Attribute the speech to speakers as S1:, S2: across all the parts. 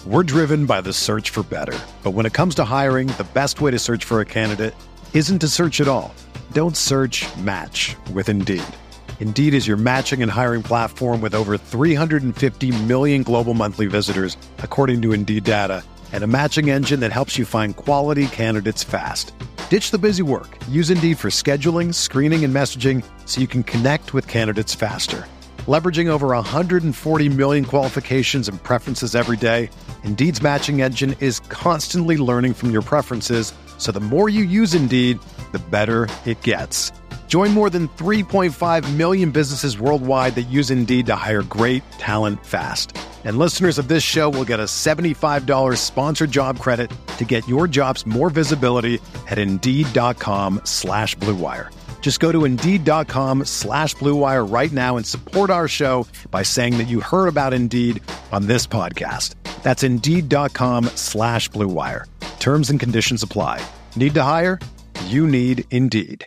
S1: We're driven by the search for better. But when it comes to hiring, the best way to search for a candidate isn't to search at all. Don't search, match with Indeed. Indeed is your matching and hiring platform with over 350 million global monthly visitors, according to Indeed data, and a matching engine that helps you find quality candidates fast. Ditch the busy work. Use Indeed for scheduling, screening, and messaging so you can connect with candidates faster. Leveraging over 140 million qualifications and preferences every day, Indeed's matching engine is constantly learning from your preferences, so the more you use Indeed, the better it gets. Join more than 3.5 million businesses worldwide that use Indeed to hire great talent fast. And listeners of this show will get a $75 sponsored job credit to get your jobs more visibility at Indeed.com/Blue Wire. Just go to Indeed.com/Blue Wire right now and support our show by saying that you heard about Indeed on this podcast. That's Indeed.com/Blue Wire. Terms and conditions apply. Need to hire? You need Indeed.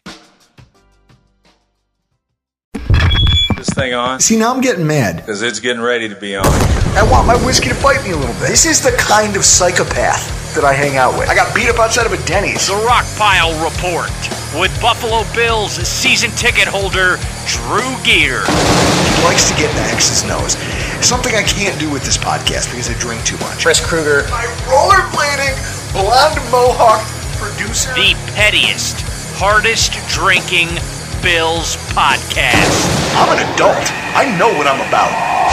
S2: This thing on?
S3: See, now I'm getting mad.
S2: Because it's getting ready to be on.
S3: I want my whiskey to bite me a little bit. This is the kind of psychopath that I hang out with. I got beat up outside of a Denny's.
S4: The Rockpile Report with Buffalo Bills season ticket holder Drew Gear.
S3: He likes to get in the X's nose. Something I can't do with this podcast because I drink too much.
S5: Chris Kruger.
S3: My rollerblading, blonde mohawk producer.
S4: The pettiest, hardest drinking Bills podcast.
S3: I'm an adult. I know what I'm about.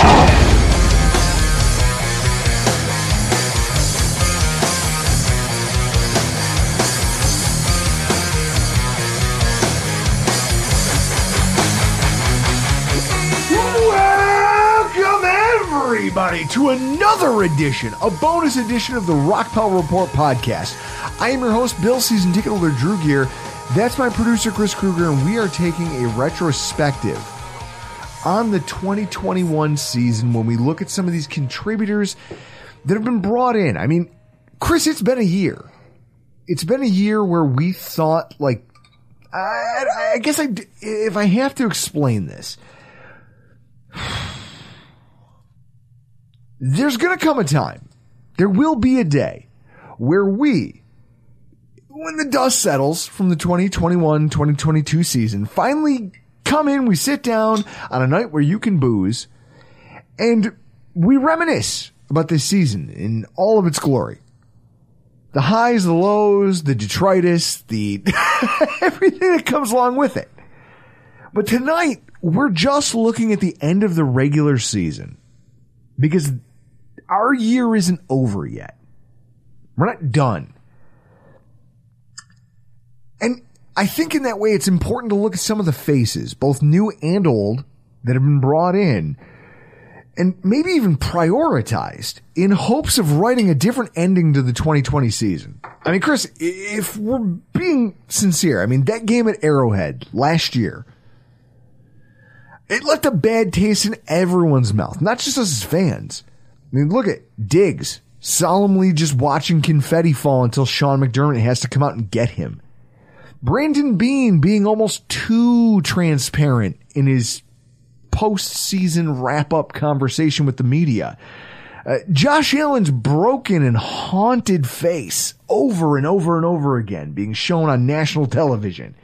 S6: Welcome everybody to another edition, a bonus edition of the Rockpile Report podcast. I am your host, Bill season ticket holder Drew Gear. That's my producer, Chris Kruger, and we are taking a retrospective on the 2021 season when we look at some of these contributors that have been brought in. I mean, Chris, it's been a year. It's been a year where we thought, like, I guess if I have to explain this, there's going to come a time, there will be a day where when the dust settles from the 2021-2022 season, finally come in, we sit down on a night where you can booze, and we reminisce about this season in all of its glory. The highs, the lows, the detritus, the everything that comes along with it. But tonight, we're just looking at the end of the regular season because our year isn't over yet. We're not done. And I think in that way, it's important to look at some of the faces, both new and old, that have been brought in and maybe even prioritized in hopes of writing a different ending to the 2020 season. I mean, Chris, if we're being sincere, I mean, that game at Arrowhead last year, it left a bad taste in everyone's mouth, not just us as fans. I mean, look at Diggs solemnly just watching confetti fall until Sean McDermott has to come out and get him. Brandon Beane being almost too transparent in his post-season wrap-up conversation with the media. Josh Allen's broken and haunted face over and over and over again being shown on national television.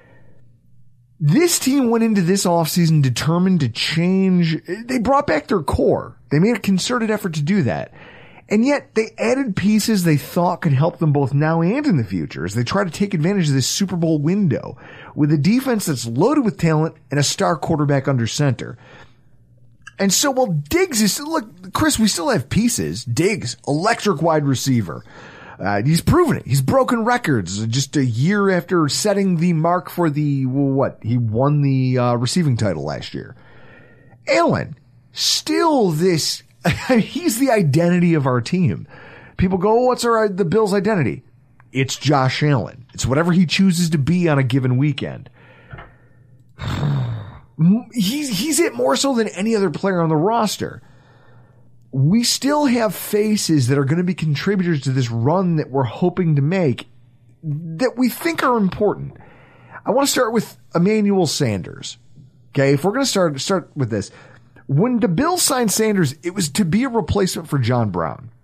S6: This team went into this offseason determined to change. They brought back their core. They made a concerted effort to do that. And yet they added pieces they thought could help them both now and in the future as they try to take advantage of this Super Bowl window with a defense that's loaded with talent and a star quarterback under center. And so while Diggs is, look, Chris, we still have pieces. Diggs, electric wide receiver. He's proven it. He's broken records just a year after setting the mark for he won the receiving title last year. Allen, still this, he's the identity of our team. People go, what's the Bills' identity? It's Josh Allen. It's whatever he chooses to be on a given weekend. He's it more so than any other player on the roster. We still have faces that are going to be contributors to this run that we're hoping to make that we think are important. I want to start with Emmanuel Sanders. Okay, if we're going to start with this. When the Bills signed Sanders, it was to be a replacement for John Brown.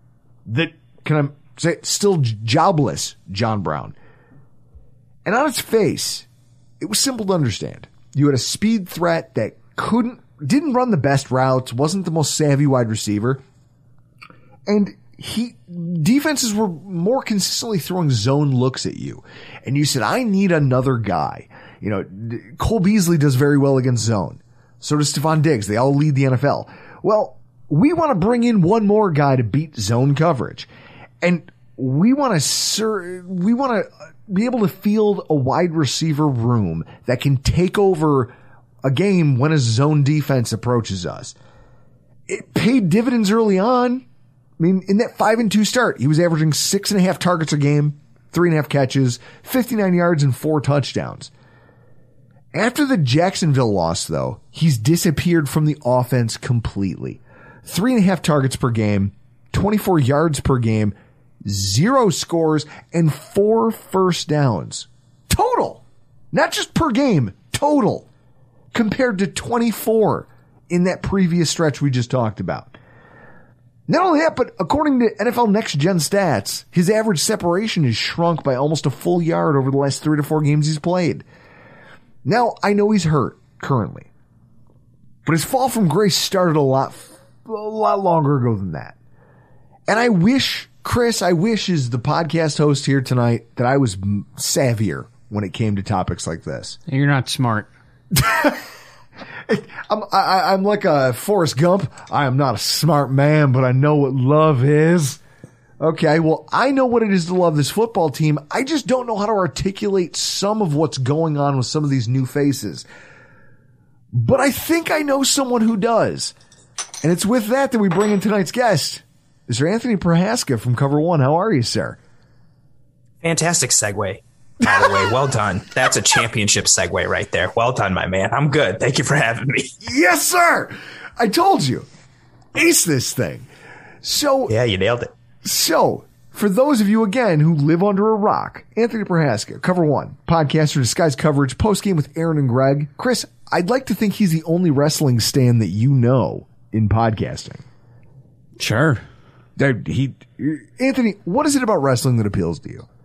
S6: that, can I say, still jobless John Brown. And on its face, it was simple to understand. You had a speed threat that didn't run the best routes, wasn't the most savvy wide receiver, and defenses were more consistently throwing zone looks at you. And you said, I need another guy. You know, Cole Beasley does very well against zone. So does Stephon Diggs. They all lead the NFL. Well, we want to bring in one more guy to beat zone coverage. And we want to be able to field a wide receiver room that can take over a game when a zone defense approaches us. It paid dividends early on. I mean, in that 5-2 start, he was averaging 6.5 targets a game, 3.5 catches, 59 yards, and 4 touchdowns. After the Jacksonville loss, though, he's disappeared from the offense completely. 3.5 targets per game, 24 yards per game, 0 scores, and 4 first downs. Total. Not just per game, total. Compared to 24 in that previous stretch we just talked about. Not only that, but according to NFL Next Gen stats, his average separation has shrunk by almost a full yard over the last 3 to 4 games he's played. Now, I know he's hurt currently, but his fall from grace started a lot longer ago than that. And I wish, Chris, as the podcast host here tonight, that I was savvier when it came to topics like this.
S5: You're not smart.
S6: I'm like a Forrest Gump. I am not a smart man, but I know what love is. Okay, well, I know what it is to love this football team. I just don't know how to articulate some of what's going on with some of these new faces. But I think I know someone who does. And it's with that we bring in tonight's guest, Mr. Anthony Prohaska from Cover One. How are you, sir?
S7: Fantastic segue. By the way, well done. That's a championship segue right there. Well done, my man. I'm good. Thank you for having me.
S6: Yes, sir. I told you. Ace this thing. So
S7: yeah, you nailed it.
S6: So, for those of you, again, who live under a rock, Anthony Prohaska, Cover One, podcaster, disguised coverage, postgame with Aaron and Greg. Chris, I'd like to think he's the only wrestling stan that you know in podcasting.
S5: Sure.
S6: Anthony, what is it about wrestling that appeals to you?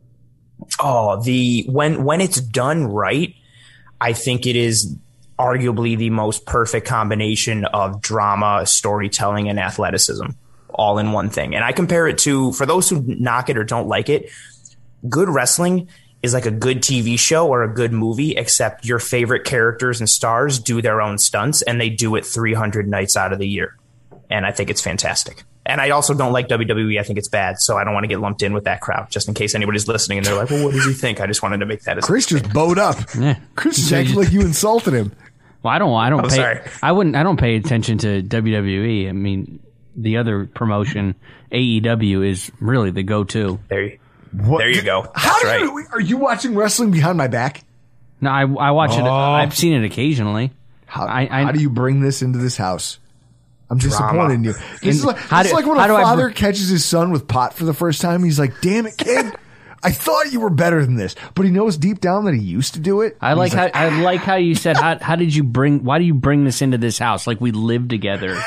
S7: Oh, when it's done right, I think it is arguably the most perfect combination of drama, storytelling, and athleticism all in one thing. And I compare it to, for those who knock it or don't like it, good wrestling is like a good TV show or a good movie, except your favorite characters and stars do their own stunts and they do it 300 nights out of the year. And I think it's fantastic. And I also don't like WWE. I think it's bad. So I don't want to get lumped in with that crowd, just in case anybody's listening and they're like, well, what does he think? I just wanted to make that as
S6: Chris just bowed up.
S5: Yeah.
S6: Chris is acting like you insulted him.
S5: Well, I don't pay.
S7: Sorry.
S5: I don't pay attention to WWE. I mean, the other promotion, AEW, is really the go-to.
S7: There you go.
S6: That's right. Are you watching wrestling behind my back?
S5: No, I watch it. I've seen it occasionally.
S6: How do you bring this into this house? I'm disappointed in you. This is like when a father catches his son with pot for the first time. He's like, damn it, kid. I thought you were better than this. But he knows deep down that he used to do it.
S5: I like how you said, why do you bring this into this house? Like we live together.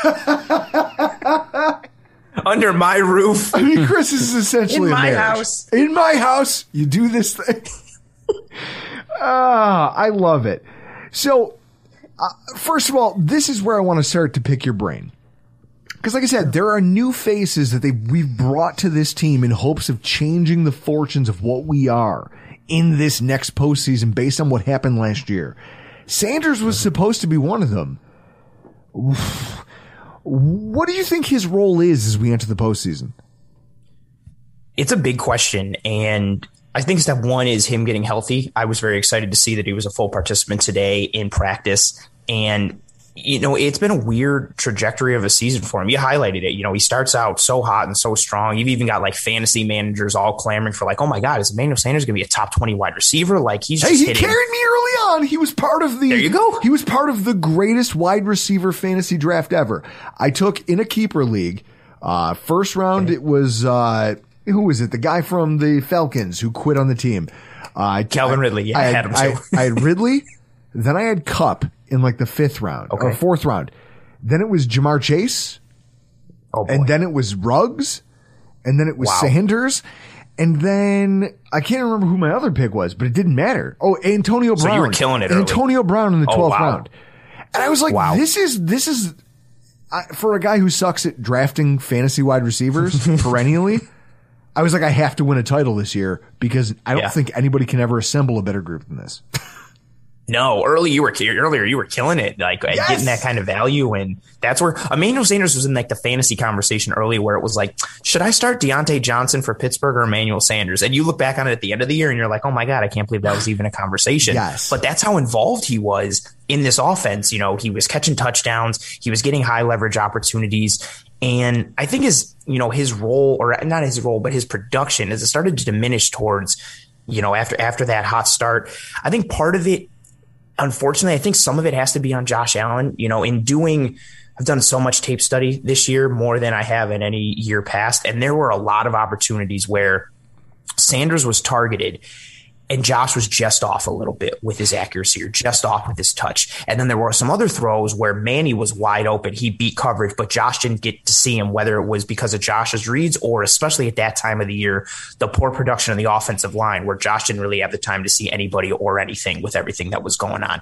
S7: Under my roof.
S6: I mean, Chris, this is essentially
S7: in
S6: a marriage.
S7: house.
S6: In my house, you do this thing. I love it. So, first of all, this is where I want to start to pick your brain. Because like I said, there are new faces that we've brought to this team in hopes of changing the fortunes of what we are in this next postseason based on what happened last year. Sanders was supposed to be one of them. What do you think his role is as we enter the postseason?
S7: It's a big question, and I think step one is him getting healthy. I was very excited to see that he was a full participant today in practice, and it's been a weird trajectory of a season for him. You highlighted it. He starts out so hot and so strong. You've even got like fantasy managers all clamoring for like, oh my God, is Emmanuel Sanders going to be a top 20 wide receiver? Like he carried
S6: me early on. He was part of
S7: there you go.
S6: He was part of the greatest wide receiver fantasy draft ever. I took in a keeper league, first round. Okay. It was, who was it? The guy from the Falcons who quit on the team.
S7: Calvin Ridley. Yeah, I had him too.
S6: I had Ridley. Then I had Kupp in like the 5th round or 4th round. Then it was Jamar Chase.
S7: Oh boy.
S6: And then it was Ruggs. and then it was Sanders. And then I can't remember who my other pick was, but it didn't matter. Oh, Antonio Brown.
S7: So you were killing it early.
S6: Antonio Brown in the 12th round. And I was like, this is for a guy who sucks at drafting fantasy wide receivers perennially. I was like, I have to win a title this year because I don't think anybody can ever assemble a better group than this.
S7: No, earlier you were killing it, like getting that kind of value, and that's where Emmanuel Sanders was in like the fantasy conversation early, where it was like, should I start Deontay Johnson for Pittsburgh or Emmanuel Sanders? And you look back on it at the end of the year, and you're like, oh my god, I can't believe that was even a conversation.
S6: Yes,
S7: but that's how involved he was in this offense. You know, he was catching touchdowns, he was getting high leverage opportunities, and I think his role, or not his role, but his production, as it started to diminish towards, after that hot start. I think part of it, unfortunately, I think some of it has to be on Josh Allen. I've done so much tape study this year, more than I have in any year past. And there were a lot of opportunities where Sanders was targeted and Josh was just off a little bit with his accuracy, or just off with his touch. And then there were some other throws where Manny was wide open. He beat coverage, but Josh didn't get to see him, whether it was because of Josh's reads or, especially at that time of the year, the poor production of the offensive line, where Josh didn't really have the time to see anybody or anything with everything that was going on.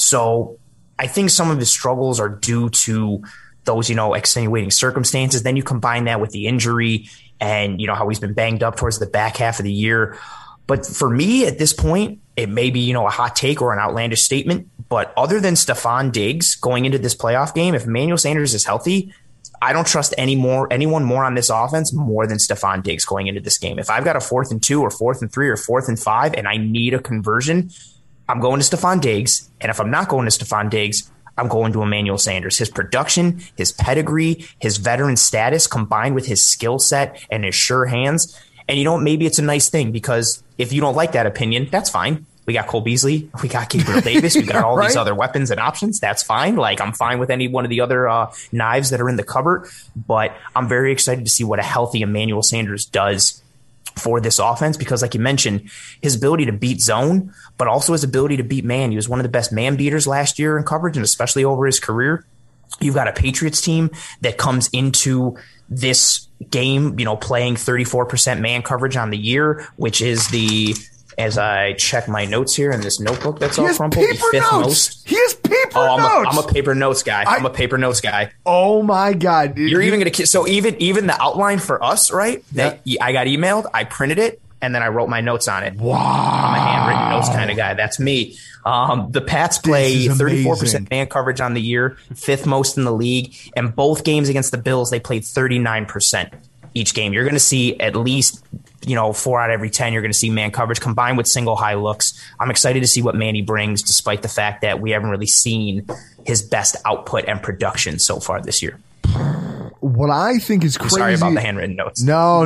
S7: So I think some of his struggles are due to those, extenuating circumstances. Then you combine that with the injury and, how he's been banged up towards the back half of the year. But for me at this point, it may be, a hot take or an outlandish statement, but other than Stephon Diggs going into this playoff game, if Emmanuel Sanders is healthy, I don't trust anyone more on this offense more than Stephon Diggs going into this game. If I've got a 4th and 2 or 4th and 3 or 4th and 5 and I need a conversion, I'm going to Stephon Diggs. And if I'm not going to Stephon Diggs, I'm going to Emmanuel Sanders. His production, his pedigree, his veteran status, combined with his skill set and his sure hands. And maybe it's a nice thing, because if you don't like that opinion, that's fine. We got Cole Beasley, we got Gabriel Davis, we got all these other weapons and options. That's fine. Like, I'm fine with any one of the other knives that are in the cupboard. But I'm very excited to see what a healthy Emmanuel Sanders does for this offense, because like you mentioned, his ability to beat zone, but also his ability to beat man. He was one of the best man beaters last year in coverage, and especially over his career. You've got a Patriots team that comes into this game, playing 34% man coverage on the year, which is as I check my notes here in this notebook that's all crumpled, the 5th most.
S6: He has paper notes.
S7: I'm a paper notes guy. I'm a paper notes guy.
S6: Oh my God.
S7: You're even going to, so even the outline for us, right? That I got emailed, I printed it, and then I wrote my notes on it.
S6: Wow.
S7: I'm a handwritten notes kind of guy. That's me. The Pats play 34% man coverage on the year, 5th most in the league. And both games against the Bills, they played 39% each game. You're going to see at least, 4 out of every 10, you're going to see man coverage combined with single high looks. I'm excited to see what Manny brings, despite the fact that we haven't really seen his best output and production so far this year.
S6: What I think is crazy.
S7: Sorry about the handwritten notes.
S6: No.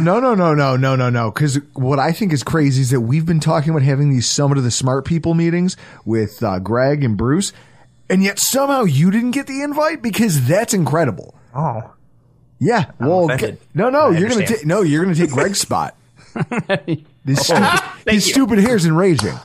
S6: Because what I think is crazy is that we've been talking about having these Summit of the Smart People meetings with Greg and Bruce, and yet somehow you didn't get the invite, because that's incredible.
S7: Oh,
S6: yeah. Well, you're gonna take Greg's spot. This stupid hair is enraging.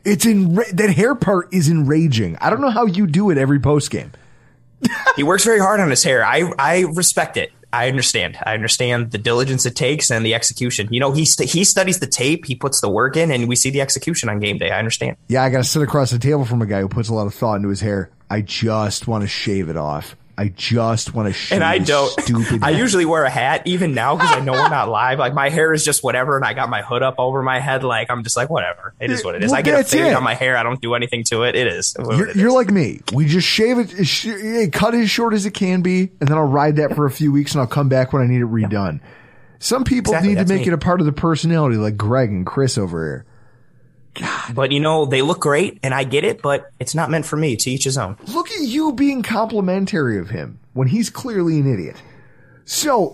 S6: That hair part is enraging. I don't know how you do it every post game.
S7: He works very hard on his hair. I respect it. I understand the diligence it takes and the execution. He studies the tape, he puts the work in, and we see the execution on game day. I understand.
S6: Yeah, I got to sit across the table from a guy who puts a lot of thought into his hair. I just want to shave it off. I just want to shave.
S7: And I don't.
S6: Stupid.
S7: I usually wear a hat even now, because I know we're not live. Like, my hair is just whatever, and I got my hood up over my head. Like, I'm just like, whatever. It is what it is. I get a fade on my hair. I don't do anything to it. It is.
S6: You're like me. We just shave it, cut it as short as it can be, and then I'll ride that for a few weeks, and I'll come back when I need it redone. Some people need to make it a part of the personality, like Greg and Chris over here. God.
S7: But, they look great, and I get it, but it's not meant for me. To each his own.
S6: Look at you being complimentary of him when he's clearly an idiot. So,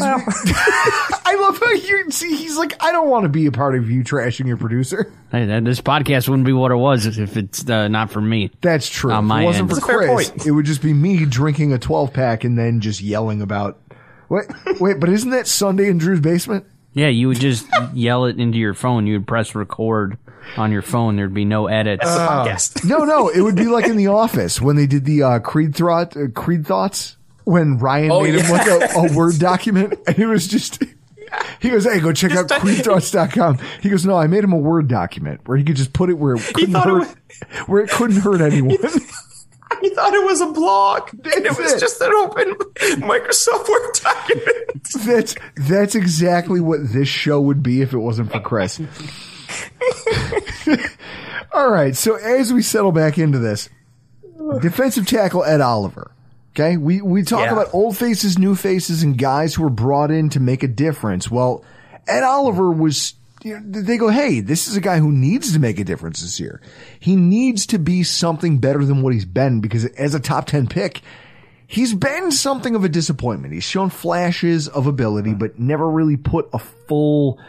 S6: I love how you see, he's like, I don't want to be a part of you trashing your producer.
S5: Hey, this podcast wouldn't be what it was if it's not for me.
S6: That's true. If it wasn't for Chris, it would just be me drinking a 12-pack and then just yelling about... Wait, but isn't that Sunday in Drew's basement?
S5: Yeah, you would just yell it into your phone. You would press record on your phone. There'd be no edits.
S7: That's the podcast.
S6: No, it would be like in The Office when they did the Creed Thoughts, when Ryan made him like a Word document, and it was just He goes, hey, go check out queenthrusts.com. He goes, no, I made him a Word document where he could just put it where it couldn't hurt anyone.
S7: He thought it was a blog, and it was just an open Microsoft Word document.
S6: That's exactly what this show would be if it wasn't for Chris. All right, so as we settle back into this, defensive tackle Ed Oliver. Okay, we talk about old faces, new faces, and guys who were brought in to make a difference. Well, Ed Oliver was, they go, hey, this is a guy who needs to make a difference this year. He needs to be something better than what he's been, because as a top 10 pick, he's been something of a disappointment. He's shown flashes of ability, but never really put a full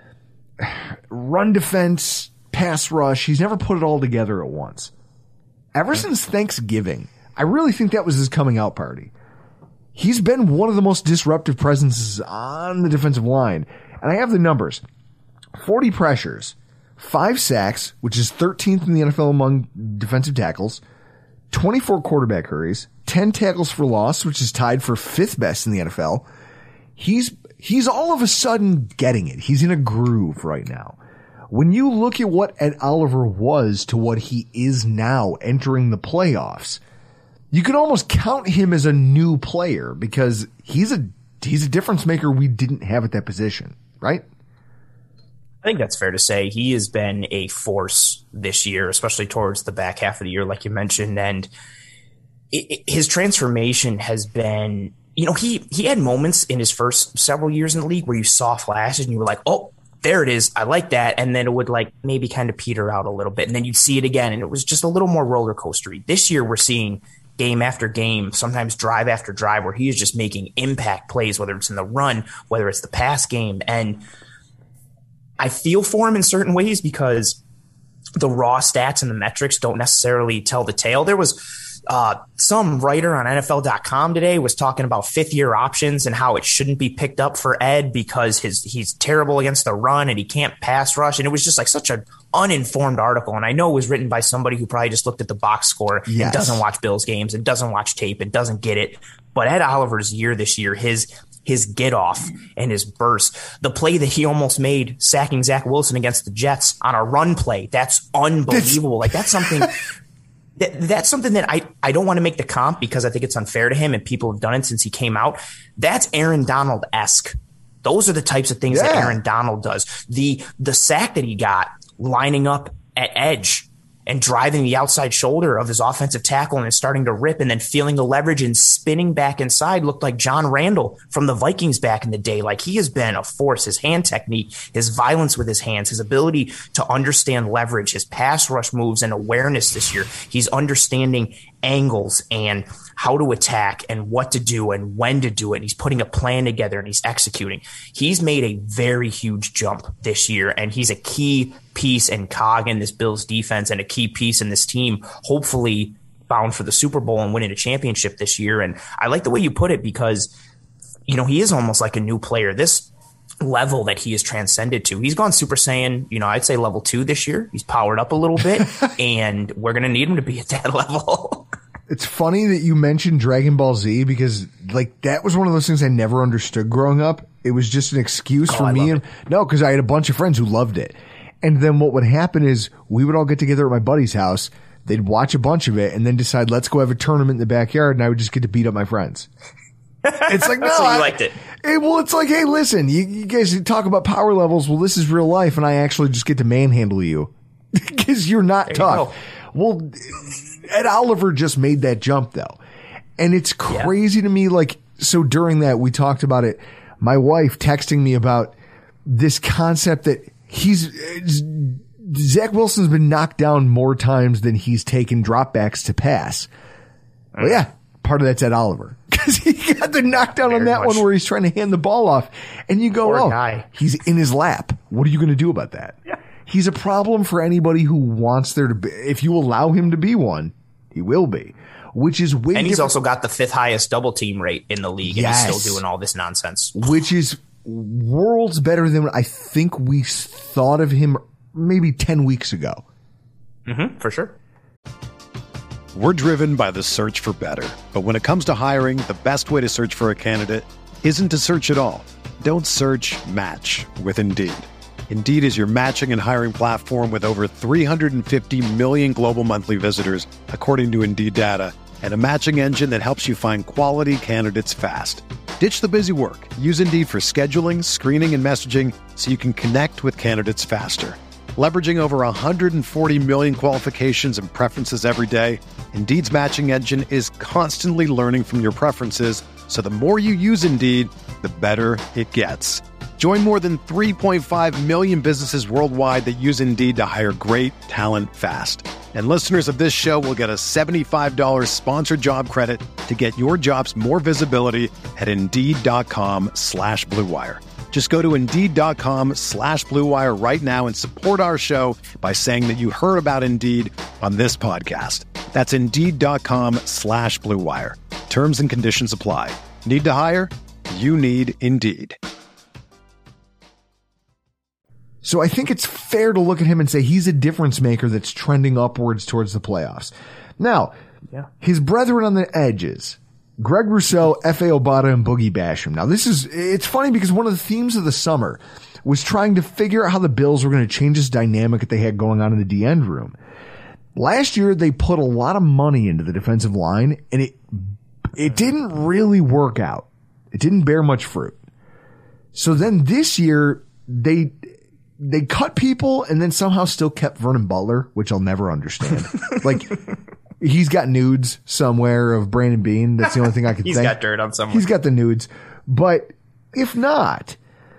S6: run defense, pass rush. He's never put it all together at once. Ever since Thanksgiving, I really think that was his coming out party. He's been one of the most disruptive presences on the defensive line. And I have the numbers. 40 pressures, 5 sacks, which is 13th in the NFL among defensive tackles, 24 quarterback hurries, 10 tackles for loss, which is tied for 5th best in the NFL. He's all of a sudden getting it. He's in a groove right now. When you look at what Ed Oliver was to what he is now entering the playoffs, you can almost count him as a new player, because he's a difference maker we didn't have at that position, right?
S7: I think that's fair to say. He has been a force this year, especially towards the back half of the year, like you mentioned. And his transformation has been, he had moments in his first several years in the league where you saw flashes and you were like, oh, there it is. I like that. And then it would maybe kind of peter out a little bit. And then you'd see it again. And it was just a little more roller coastery. This year we're seeing game after game, sometimes drive after drive, where he is just making impact plays, whether it's in the run, whether it's the pass game. And I feel for him in certain ways, because the raw stats and the metrics don't necessarily tell the tale. There was some writer on NFL.com today was talking about 5th-year options and how it shouldn't be picked up for Ed because he's terrible against the run and he can't pass rush. And it was just such an uninformed article. And I know it was written by somebody who probably just looked at the box score and doesn't watch Bills games and doesn't watch tape and doesn't get it. But Ed Oliver's year this year, his get off and his burst, the play that he almost made sacking Zach Wilson against the Jets on a run play, that's unbelievable. That's something that I don't want to make the comp because I think it's unfair to him and people have done it since he came out. That's Aaron Donald-esque. Those are the types of things that Aaron Donald does. The sack that he got lining up at edge and driving the outside shoulder of his offensive tackle and starting to rip and then feeling the leverage and spinning back inside looked like John Randall from the Vikings back in the day. He has been a force. His hand technique, his violence with his hands, his ability to understand leverage, his pass rush moves and awareness this year. He's understanding angles and how to attack and what to do and when to do it. And he's putting a plan together and he's executing. He's made a very huge jump this year, and he's a key piece and cog in this Bills defense and a key piece in this team, hopefully bound for the Super Bowl and winning a championship this year. And I like the way you put it because, he is almost like a new player. This level that he has transcended to, he's gone Super Saiyan, I'd say level 2 this year. He's powered up a little bit and we're going to need him to be at that level.
S6: It's funny that you mentioned Dragon Ball Z because that was one of those things I never understood growing up. It was just an excuse for me. Because I had a bunch of friends who loved it. And then what would happen is we would all get together at my buddy's house. They'd watch a bunch of it and then decide, let's go have a tournament in the backyard. And I would just get to beat up my friends. It's no,
S7: so you liked it.
S6: It's hey, listen, you guys talk about power levels. Well, this is real life. And I actually just get to manhandle you because you're not tough. Well, Ed Oliver just made that jump though. And it's crazy to me. So during that, we talked about it. My wife texting me about this concept that Zach Wilson's been knocked down more times than he's taken dropbacks to pass. Well, yeah, part of that's Ed Oliver because he got the knockdown on that one where he's trying to hand the ball off and you go, he's in his lap. What are you going to do about that? Yeah. He's a problem for anybody who wants there to be. If you allow him to be one, he will be, which is way.
S7: And he's also got the 5th highest double team rate in the league, and he's still doing all this nonsense,
S6: which is worlds better than I think we thought of him maybe 10 weeks ago.
S7: For sure.
S1: We're driven by the search for better, but when it comes to hiring, the best way to search for a candidate isn't to search at all. Don't search, match with Indeed. Indeed is your matching and hiring platform with over 350 million global monthly visitors, according to Indeed data, and a matching engine that helps you find quality candidates fast. Ditch the busy work. Use Indeed for scheduling, screening, and messaging so you can connect with candidates faster. Leveraging over 140 million qualifications and preferences every day, Indeed's matching engine is constantly learning from your preferences, so the more you use Indeed, the better it gets. Join more than 3.5 million businesses worldwide that use Indeed to hire great talent fast. And listeners of this show will get a $75 sponsored job credit to get your jobs more visibility at Indeed.com/Blue Wire. Just go to Indeed.com/Blue Wire right now and support our show by saying that you heard about Indeed on this podcast. That's Indeed.com/Blue Wire. Terms and conditions apply. Need to hire? You need Indeed.
S6: So I think it's fair to look at him and say he's a difference maker that's trending upwards towards the playoffs. Now, his brethren on the edges, Greg Rousseau, F.A. Obata, and Boogie Basham. Now it's funny because one of the themes of the summer was trying to figure out how the Bills were going to change this dynamic that they had going on in the D-end room. Last year, they put a lot of money into the defensive line, and it didn't really work out. It didn't bear much fruit. So then this year, they cut people and then somehow still kept Vernon Butler, which I'll never understand. Like, he's got nudes somewhere of Brandon Beane. That's the only thing I can think.
S7: He's got dirt on somewhere.
S6: He's got the nudes. But if not,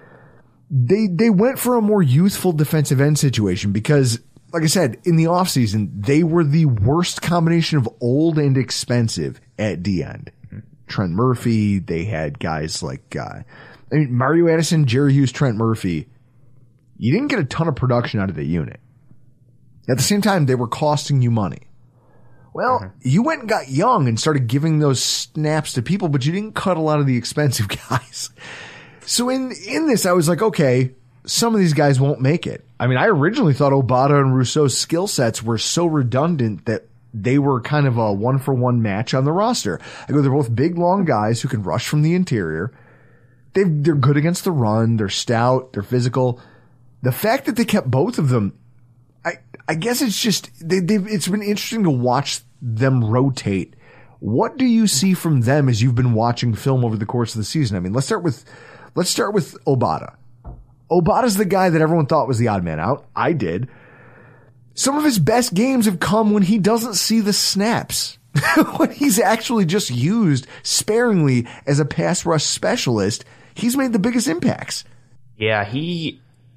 S6: they went for a more youthful defensive end situation because, like I said, in the offseason, they were the worst combination of old and expensive at D-end. Trent Murphy, they had guys like Mario Addison, Jerry Hughes, Trent Murphy. You didn't get a ton of production out of the unit. At the same time, they were costing you money. Well, you went and got young and started giving those snaps to people, but you didn't cut a lot of the expensive guys. So in this, I was like, okay, some of these guys won't make it. I mean, I originally thought Obata and Rousseau's skill sets were so redundant that they were kind of a one-for-one match on the roster. I go, they're both big, long guys who can rush from the interior. They're good against the run. They're stout. They're physical. The fact that they kept both of them, I guess it's just, it's been interesting to watch them rotate. What do you see from them as you've been watching film over the course of the season? I mean, let's start with Obata. Obata's the guy that everyone thought was the odd man out. I did. Some of his best games have come when he doesn't see the snaps. When he's actually just used sparingly as a pass rush specialist, he's made the biggest impacts.
S7: Yeah, he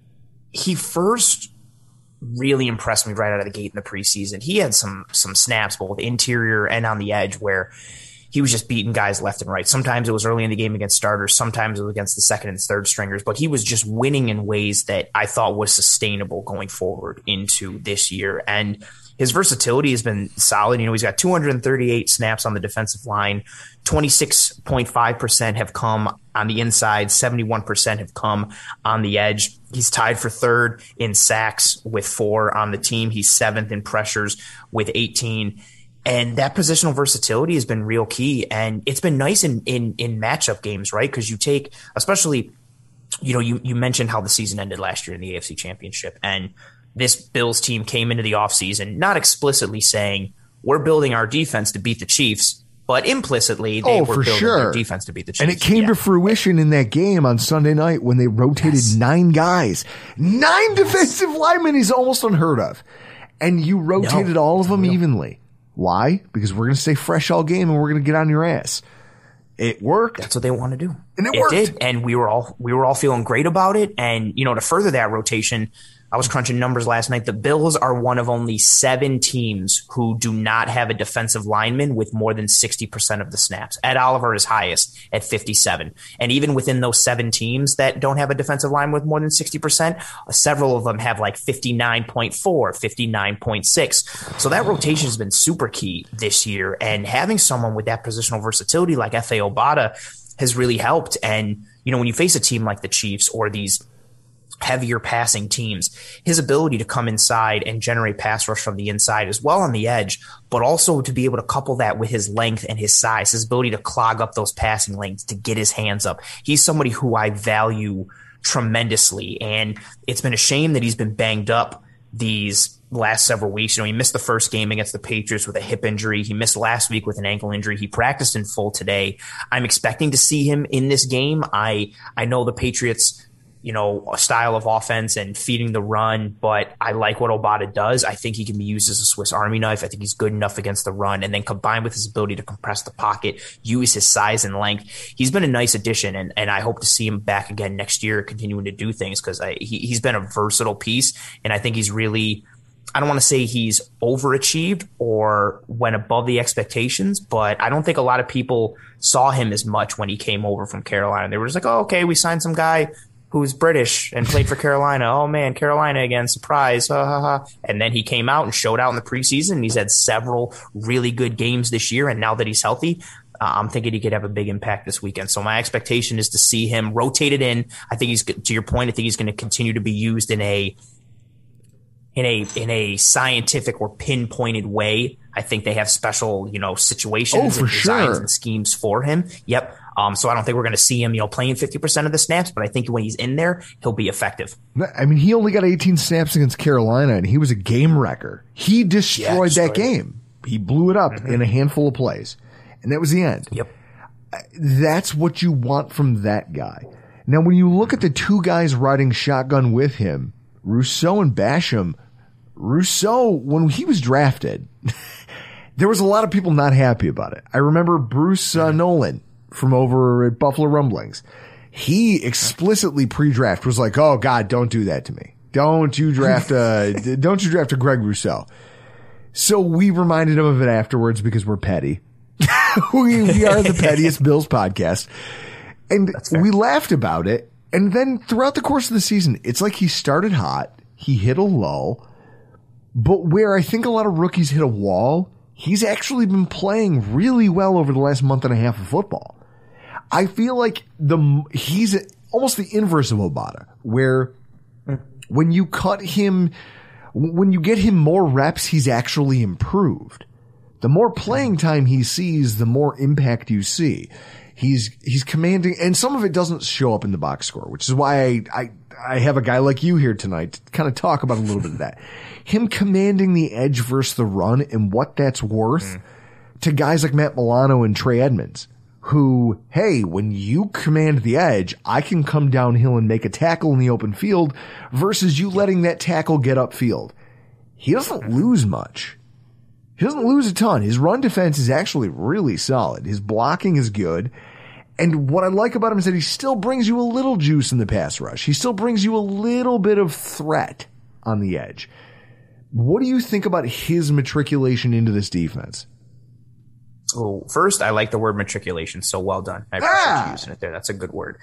S7: first really impressed me right out of the gate in the preseason. He had some snaps both interior and on the edge where he was just beating guys left and right. Sometimes it was early in the game against starters. Sometimes it was against the second and third stringers, but he was just winning in ways that I thought was sustainable going forward into this year. And his versatility has been solid. You know, he's got 238 snaps on the defensive line. 26.5% have come on the inside. 71% have come on the edge. He's tied for third in sacks with 4 on the team. He's 7th in pressures with 18. And that positional versatility has been real key. And it's been nice in matchup games, right? Because you take, especially, you mentioned how the season ended last year in the AFC Championship. And this Bills team came into the offseason not explicitly saying, we're building our defense to beat the Chiefs, but implicitly they were building their defense to beat the Chiefs.
S6: And it came to fruition in that game on Sunday night when they rotated 9 guys. 9 defensive linemen is almost unheard of. And you rotated all of them evenly. Why? Because we're going to stay fresh all game and we're going to get on your ass. It worked.
S7: That's what they want to do.
S6: And it worked.
S7: Did. And we were all feeling great about it. And, to further that rotation, I was crunching numbers last night. The Bills are one of only 7 teams who do not have a defensive lineman with more than 60% of the snaps. Ed Oliver is highest at 57. And even within those 7 teams that don't have a defensive line with more than 60%, several of them have like 59.4, 59.6. So that rotation has been super key this year. And having someone with that positional versatility like F.A. Obata has really helped. And, when you face a team like the Chiefs or these heavier passing teams. His ability to come inside and generate pass rush from the inside as well on the edge, but also to be able to couple that with his length and his size, his ability to clog up those passing lanes, to get his hands up. He's somebody who I value tremendously, and it's been a shame that he's been banged up these last several weeks. He missed the first game against the Patriots with a hip injury. He missed last week with an ankle injury. He practiced in full today. I'm expecting to see him in this game. I know the Patriots, a style of offense and feeding the run, but I like what Obata does. I think he can be used as a Swiss Army knife. I think he's good enough against the run, and then combined with his ability to compress the pocket, use his size and length, he's been a nice addition, and I hope to see him back again next year continuing to do things, because he's been a versatile piece, and I think he's really, I don't want to say he's overachieved or went above the expectations, but I don't think a lot of people saw him as much when he came over from Carolina. They were just like, oh, okay, we signed some guy who's British and played for Carolina. Oh man, Carolina again, surprise. And then he came out and showed out in the preseason. He's had several really good games this year. And now that he's healthy, I'm thinking he could have a big impact this weekend. So my expectation is to see him rotated in. I think he's, to your point, I think he's going to continue to be used in a scientific or pinpointed way. I think they have special, situations and designs and schemes for him. Yep. So I don't think we're going to see him, playing 50% of the snaps, but I think when he's in there, he'll be effective.
S6: I mean, he only got 18 snaps against Carolina, and he was a game wrecker. He destroyed that game. He blew it up in a handful of plays, and that was the end.
S7: Yep.
S6: That's what you want from that guy. Now, when you look at the two guys riding shotgun with him, Rousseau and Basham, Rousseau, when he was drafted, there was a lot of people not happy about it. I remember Bruce Nolan from over at Buffalo Rumblings. He explicitly pre-draft was like, oh God, don't do that to me. Don't you draft a Greg Rousseau. So we reminded him of it afterwards because we're petty. we are the pettiest Bills podcast. And we laughed about it. And then throughout the course of the season, it's like he started hot. He hit a lull. But where I think a lot of rookies hit a wall, he's actually been playing really well over the last month and a half of football. I feel like he's almost the inverse of Obata, where when you cut him, when you get him more reps, he's actually improved. The more playing time he sees, the more impact you see. He's commanding, and some of it doesn't show up in the box score, which is why I have a guy like you here tonight to kind of talk about a little bit of that. Him commanding the edge versus the run and what that's worth to guys like Matt Milano and Trey Edmonds, who, hey, when you command the edge, I can come downhill and make a tackle in the open field versus you letting that tackle get upfield. He doesn't lose much. He doesn't lose a ton. His run defense is actually really solid. His blocking is good. And what I like about him is that he still brings you a little juice in the pass rush. He still brings you a little bit of threat on the edge. What do you think about his matriculation into this defense?
S7: Oh, first, I like the word matriculation. So well done. I appreciate you using it there. That's a good word.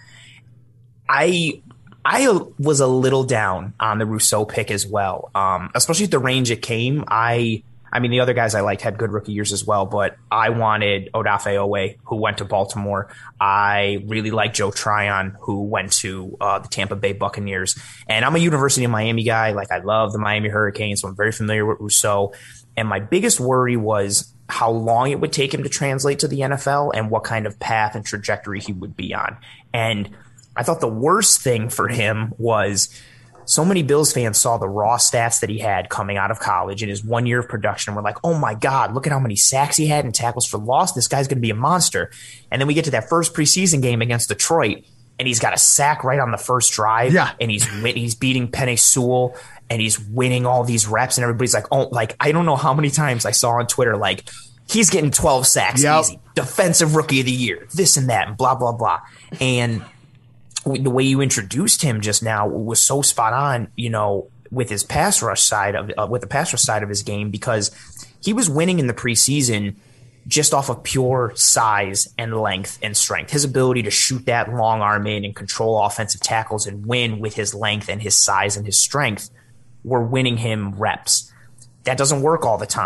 S7: I was a little down on the Rousseau pick as well, especially at the range it came. I mean, the other guys I liked had good rookie years as well, but I wanted Odafe Oweh, who went to Baltimore. I really like Joe Tryon, who went to the Tampa Bay Buccaneers. And I'm a University of Miami guy. Like, I love the Miami Hurricanes, so I'm very familiar with Rousseau. And my biggest worry was how long it would take him to translate to the NFL and what kind of path and trajectory he would be on. And I thought the worst thing for him was so many Bills fans saw the raw stats that he had coming out of college in his 1 year of production and were like, oh my God, look at how many sacks he had and tackles for loss. This guy's going to be a monster. And then we get to that first preseason game against Detroit, and he's got a sack right on the first drive. Yeah. And he's beating Penei Sewell, and he's winning all these reps, and everybody's like, oh, like, I don't know how many times I saw on Twitter, like, he's getting 12 sacks easy. Defensive rookie of the year, this and that, and blah, blah, blah. And the way you introduced him just now was so spot on, with his pass rush side with the pass rush side of his game, because he was winning in the preseason just off of pure size and length and strength. His ability to shoot that long arm in and control offensive tackles and win with his length and his size and his strength were winning him reps. That doesn't work all the time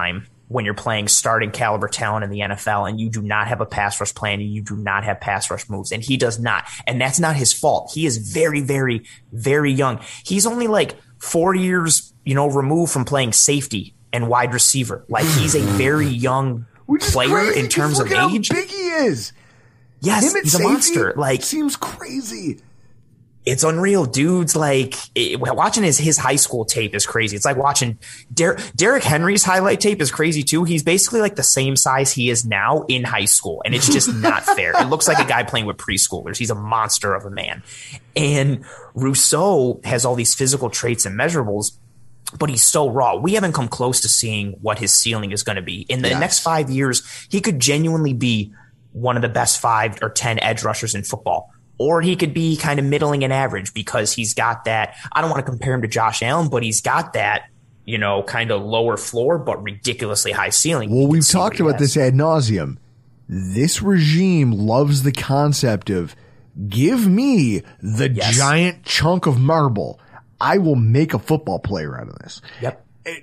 S7: when you're playing starting caliber talent in the NFL and you do not have a pass rush plan and you do not have pass rush moves, and he does not. And that's not his fault. He is very, very, very young. He's only like 4 years, removed from playing safety and wide receiver. Like, he's a very young player in terms of age.
S6: How big he is.
S7: Yes, he's a monster. Like,
S6: seems crazy.
S7: It's unreal. Dudes, like, watching his high school tape is crazy. It's like watching Derrick Henry's highlight tape is crazy too. He's basically like the same size he is now in high school, and it's just not fair. It looks like a guy playing with preschoolers. He's a monster of a man. And Rousseau has all these physical traits and measurables, but he's so raw. We haven't come close to seeing what his ceiling is going to be. In the next 5 years, he could genuinely be one of the best 5 or 10 edge rushers in football. Or he could be kind of middling and average because he's got that. I don't want to compare him to Josh Allen, but he's got that, kind of lower floor, but ridiculously high ceiling.
S6: Well, we've talked about this ad nauseum. This regime loves the concept of give me the giant chunk of marble. I will make a football player out of this.
S7: Yep.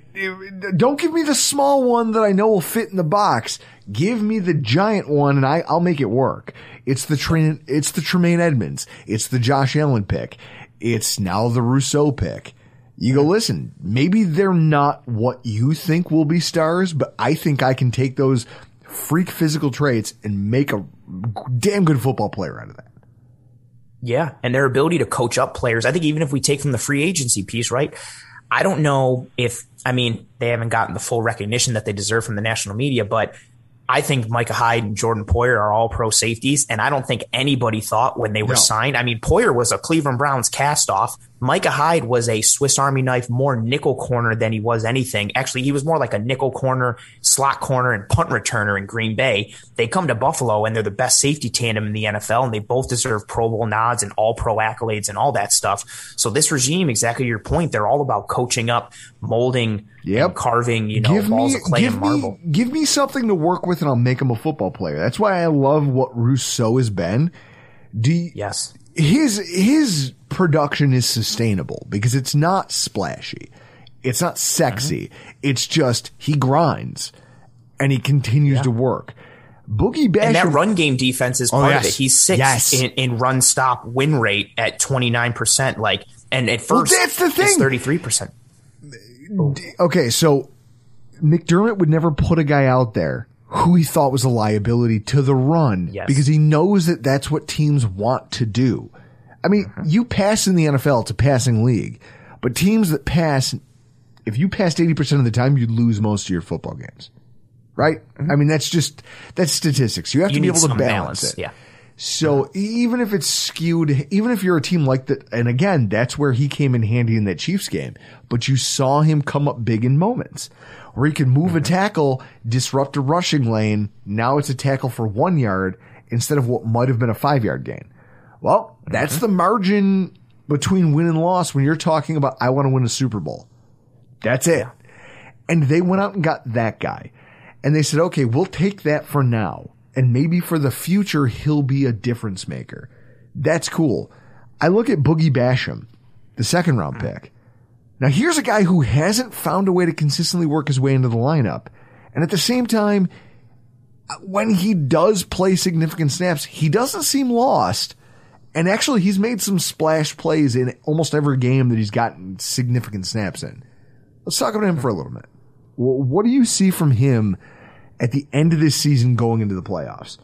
S6: Don't give me the small one that I know will fit in the box. Give me the giant one and I'll make it work. It's the Tremaine Edmonds. It's the Josh Allen pick. It's now the Rousseau pick. You go, listen, maybe they're not what you think will be stars, but I think I can take those freak physical traits and make a damn good football player out of that.
S7: Yeah. And their ability to coach up players. I think even if we take from the free agency piece, right? I don't know they haven't gotten the full recognition that they deserve from the national media, but I think Micah Hyde and Jordan Poyer are all pro safeties, and I don't think anybody thought when they were signed. I mean, Poyer was a Cleveland Browns cast-off. Micah Hyde was a Swiss Army knife, more nickel corner than he was anything. Actually, he was more like a nickel corner, slot corner, and punt returner in Green Bay. They come to Buffalo, and they're the best safety tandem in the NFL, and they both deserve Pro Bowl nods and all-pro accolades and all that stuff. So this regime, exactly your point, they're all about coaching up, molding, and carving, balls of clay and marble.
S6: Give me something to work with, and I'll make him a football player. That's why I love what Rousseau has been.
S7: Yes.
S6: His production is sustainable because it's not splashy. It's not sexy. It's just he grinds and he continues to work. Boogie Basham.
S7: And that run game defense is part of it. He's sixth in run stop win rate at 29%. And at first,
S6: that's the thing.
S7: It's 33%.
S6: Okay, so McDermott would never put a guy out there who he thought was a liability to the run because he knows that that's what teams want to do. I mean, you pass in the NFL, it's a passing league, but teams that pass, if you passed 80% of the time, you'd lose most of your football games, right? I mean, that's statistics. You have to be able to balance it.
S7: Yeah.
S6: So even if it's skewed, even if you're a team like that, and again, that's where he came in handy in that Chiefs game, but you saw him come up big in moments where he could move a tackle, disrupt a rushing lane. Now it's a tackle for 1 yard instead of what might have been a 5-yard gain. Well, that's the margin between win and loss when you're talking about, I want to win a Super Bowl. That's it. And they went out and got that guy. And they said, okay, we'll take that for now. And maybe for the future, he'll be a difference maker. That's cool. I look at Boogie Basham, the second round pick. Now here's a guy who hasn't found a way to consistently work his way into the lineup. And at the same time, when he does play significant snaps, he doesn't seem lost. And actually, he's made some splash plays in almost every game that he's gotten significant snaps in. Let's talk about him for a little bit. What do you see from him at the end of this season going into the playoffs?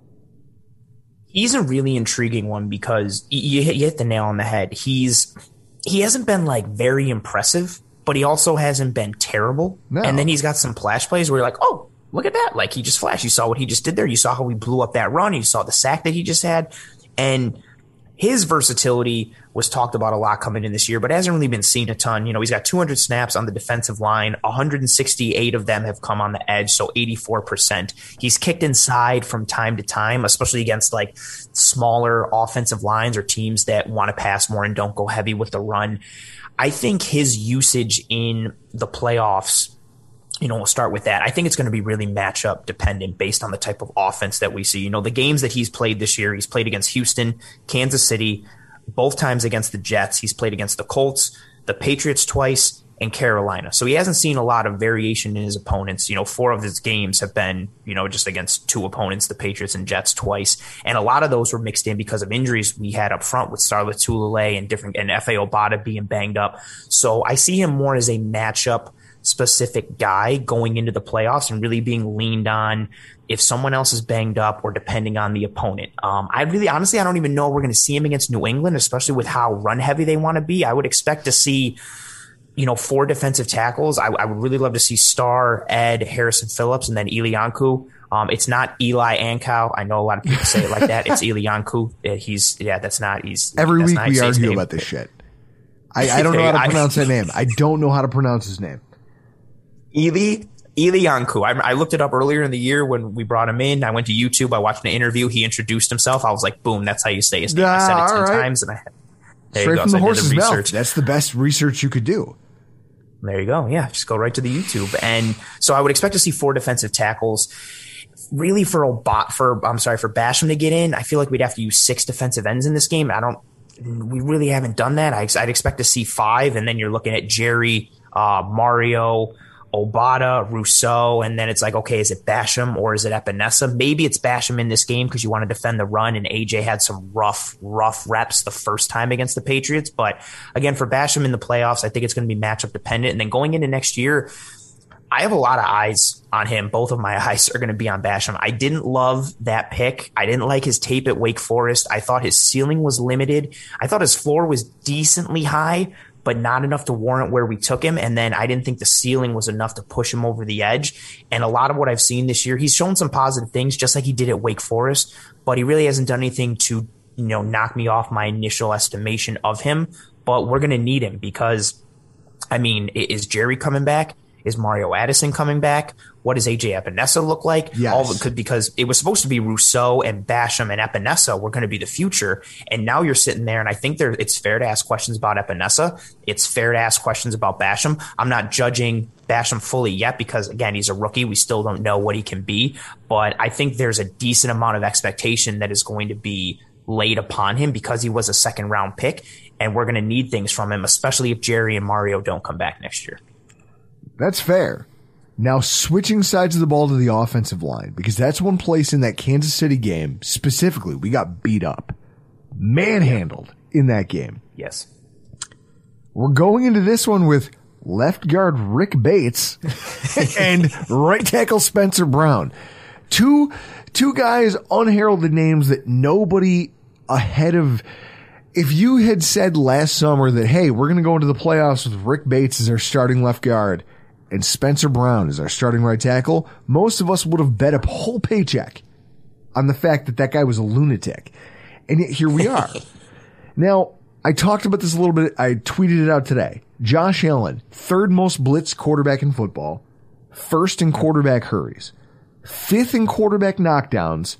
S7: He's a really intriguing one because you hit the nail on the head. He hasn't been very impressive, but he also hasn't been terrible. No. And then he's got some flash plays where you're like, oh, look at that. He just flashed. You saw what he just did there. You saw how he blew up that run. You saw the sack that he just had. And his versatility was talked about a lot coming in this year, but hasn't really been seen a ton. He's got 200 snaps on the defensive line. 168 of them have come on the edge, so 84%. He's kicked inside from time to time, especially against smaller offensive lines or teams that want to pass more and don't go heavy with the run. I think his usage in the playoffs, we'll start with that. I think it's going to be really matchup dependent based on the type of offense that we see. The games that he's played this year, he's played against Houston, Kansas City, both times against the Jets. He's played against the Colts, the Patriots twice, and Carolina. So he hasn't seen a lot of variation in his opponents. 4 of his games have been, just against 2 opponents, the Patriots and Jets twice. And a lot of those were mixed in because of injuries we had up front with Starlet Tulele and F.A. Obata being banged up. So I see him more as a matchup specific guy going into the playoffs and really being leaned on if someone else is banged up or depending on the opponent. Honestly, I don't even know if we're going to see him against New England, especially with how run heavy they want to be. I would expect to see 4 defensive tackles. I would really love to see Starr, Ed, Harrison Phillips, and then Ilianku. It's not Eli Ankau. I know a lot of people say it like that. It's Ilianku.
S6: Every week we argue about this shit. I don't know how to pronounce that name. I don't know how to pronounce his name.
S7: Ilianku. I looked it up earlier in the year when we brought him in. I went to YouTube. I watched an interview. He introduced himself. I was like, boom, that's how you say his name. I said it 10 times. And
S6: straight from the horse's mouth. That's the best research you could do.
S7: There you go. Yeah, just go right to the YouTube. And so I would expect to see 4 defensive tackles. Really for Basham to get in, I feel like we'd have to use 6 defensive ends in this game. We really haven't done that. I'd expect to see 5, and then you're looking at Jerry, Mario, Obata, Rousseau, and then it's like, okay, is it Basham or is it Epinesa? Maybe it's Basham in this game because you want to defend the run, and AJ had some rough reps the first time against the Patriots. But again, for Basham in the playoffs, I think it's going to be matchup dependent. And then going into next year, I have a lot of eyes on him. Both of my eyes are going to be on Basham. I didn't love that pick. I didn't like his tape at Wake Forest. I thought his ceiling was limited. I thought his floor was decently high, but not enough to warrant where we took him. And then I didn't think the ceiling was enough to push him over the edge. And a lot of what I've seen this year, he's shown some positive things, just like he did at Wake Forest, but he really hasn't done anything to, knock me off my initial estimation of him. But we're going to need him because, is Jerry coming back? Is Mario Addison coming back? What does AJ Epinesa look like?
S6: Yes.
S7: Because it was supposed to be Rousseau and Basham and Epinesa were going to be the future. And now you're sitting there, and I think it's fair to ask questions about Epinesa. It's fair to ask questions about Basham. I'm not judging Basham fully yet because, again, he's a rookie. We still don't know what he can be. But I think there's a decent amount of expectation that is going to be laid upon him because he was a second-round pick, and we're going to need things from him, especially if Jerry and Mario don't come back next year.
S6: That's fair. Now, switching sides of the ball to the offensive line, because that's one place in that Kansas City game, specifically, we got beat up. Manhandled in that game.
S7: Yes.
S6: We're going into this one with left guard Rick Bates and right tackle Spencer Brown. Two guys, unheralded names that nobody ahead of... If you had said last summer that, hey, we're going to go into the playoffs with Rick Bates as our starting left guard and Spencer Brown is our starting right tackle, most of us would have bet a whole paycheck on the fact that that guy was a lunatic. And yet here we are. Now, I talked about this a little bit. I tweeted it out today. Josh Allen, 3rd most blitzed quarterback in football, 1st in quarterback hurries, 5th in quarterback knockdowns,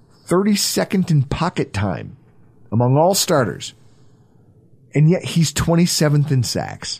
S6: 32nd in pocket time among all starters. And yet he's 27th in sacks.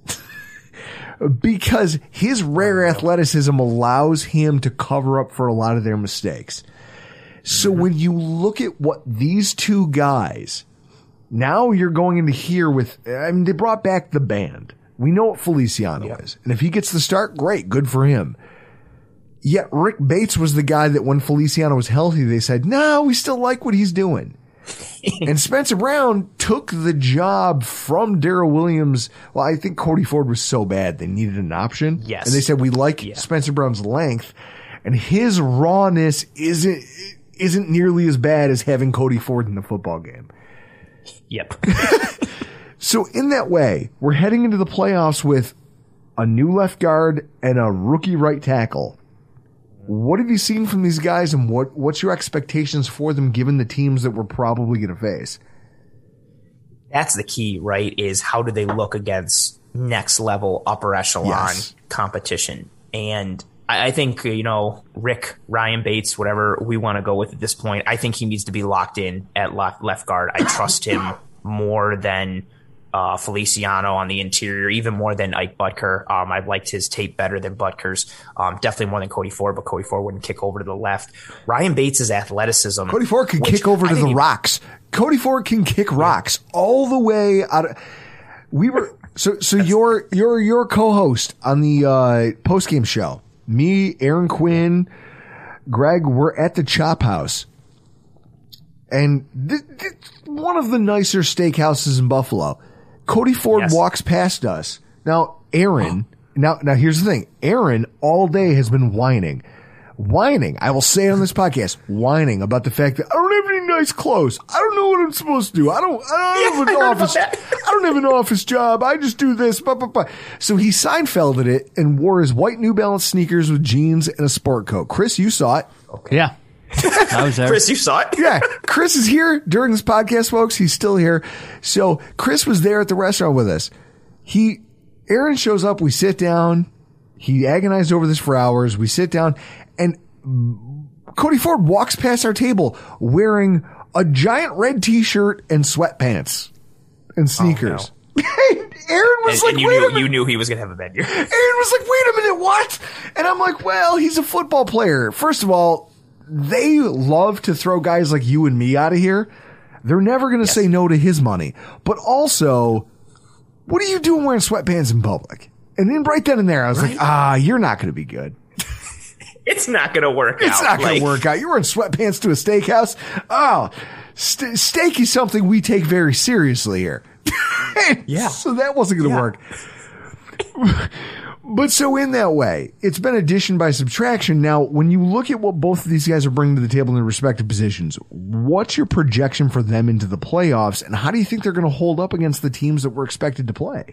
S6: Because his rare athleticism allows him to cover up for a lot of their mistakes. So when you look at what these 2 guys, now you're going into here with, they brought back the band. We know what Feliciano is. And if he gets the start, great, good for him. Yet Rick Bates was the guy that when Feliciano was healthy, they said, no, we still like what he's doing. And Spencer Brown took the job from Darrell Williams. Well, I think Cody Ford was so bad they needed an option.
S7: Yes.
S6: And they said, we like Spencer Brown's length, and his rawness isn't nearly as bad as having Cody Ford in the football game.
S7: Yep.
S6: So in that way, we're heading into the playoffs with a new left guard and a rookie right tackle. What have you seen from these guys, and what's your expectations for them given the teams that we're probably going to face?
S7: That's the key, right, is how do they look against next level upper echelon competition? And I think, Ryan Bates, whatever we want to go with at this point, I think he needs to be locked in at left guard. I trust him more than Feliciano on the interior, even more than Ike Butker. I liked his tape better than Butker's. Definitely more than Cody Ford, but Cody Ford wouldn't kick over to the left. Ryan Bates' athleticism.
S6: Cody Ford can kick over to the rocks. Cody Ford can kick rocks all the way out of... So you're co-host on the post-game show. Me, Aaron Quinn, Greg, we're at the Chop House. And one of the nicer steakhouses in Buffalo. Cody Ford walks past us. Now, Aaron, now here's the thing. Aaron all day has been whining. I will say it on this podcast, whining about the fact that I don't have any nice clothes. I don't know what I'm supposed to do. I don't have an office job. I just do this. Blah, blah, blah. So he Seinfelded it and wore his white New Balance sneakers with jeans and a sport coat. Chris, you saw it.
S5: Okay. Yeah. I was there.
S7: Chris, you saw it?
S6: Yeah. Chris is here during this podcast, folks. He's still here. So Chris was there at the restaurant with us. Aaron shows up. We sit down. He agonized over this for hours. We sit down and Cody Ford walks past our table wearing a giant red t-shirt and sweatpants and sneakers. Oh, no. Aaron was like,
S7: you knew he was going to have a bad year.
S6: Aaron was like, wait a minute, what? And I'm like, well, he's a football player. First of all, they love to throw guys like you and me out of here. They're never going to say no to his money. But also, what are you doing wearing sweatpants in public? And then right then and there, I was like, you're not going to be good.
S7: It's not going to work out.
S6: It's not going to work out. You're wearing sweatpants to a steakhouse. Oh, steak is something we take very seriously here.
S7: Yeah.
S6: So that wasn't going to work. But so in that way, it's been addition by subtraction. Now, when you look at what both of these guys are bringing to the table in their respective positions, what's your projection for them into the playoffs, and how do you think they're going to hold up against the teams that we're expected to play?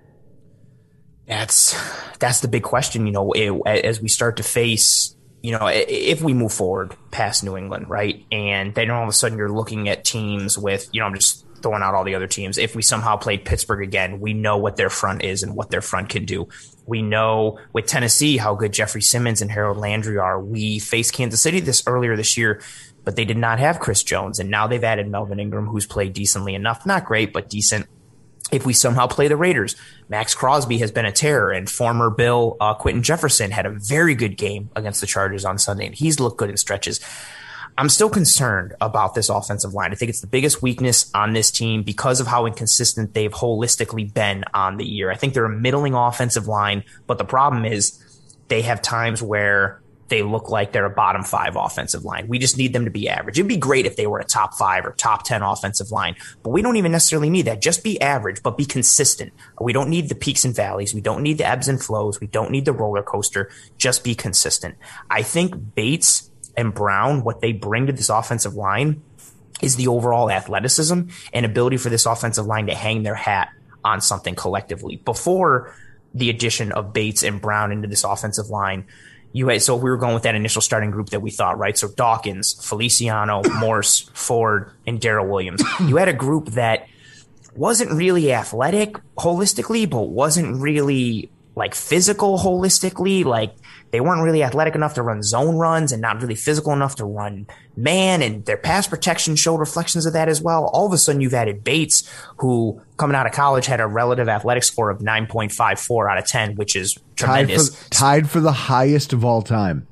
S7: That's the big question, as we start to face, if we move forward past New England, right? And then all of a sudden you're looking at teams with, I'm just throwing out all the other teams. If we somehow played Pittsburgh again, we know what their front is and what their front can do. We know with Tennessee how good Jeffrey Simmons and Harold Landry are. We faced Kansas City earlier this year, but they did not have Chris Jones. And now they've added Melvin Ingram, who's played decently enough. Not great, but decent. If we somehow play the Raiders, Max Crosby has been a terror, and former Bill Quentin Jefferson had a very good game against the Chargers on Sunday, and he's looked good in stretches. I'm still concerned about this offensive line. I think it's the biggest weakness on this team because of how inconsistent they've holistically been on the year. I think they're a middling offensive line, but the problem is they have times where they look like they're a bottom 5 offensive line. We just need them to be average. It'd be great if they were a top 5 or top 10 offensive line, but we don't even necessarily need that. Just be average, but be consistent. We don't need the peaks and valleys. We don't need the ebbs and flows. We don't need the roller coaster. Just be consistent. I think Bates and Brown, what they bring to this offensive line is the overall athleticism and ability for this offensive line to hang their hat on something collectively. Before the addition of Bates and Brown into this offensive line, so we were going with that initial starting group that we thought, right? So Dawkins, Feliciano, Morse, Ford, and Darrell Williams. You had a group that wasn't really athletic holistically, but wasn't really like physical holistically. Like they weren't really athletic enough to run zone runs and not really physical enough to run man, and their pass protection showed reflections of that as well. All of a sudden you've added Bates, who coming out of college had a relative athletic score of 9.54 out of 10, which is tremendous.
S6: Tied for the highest of all time.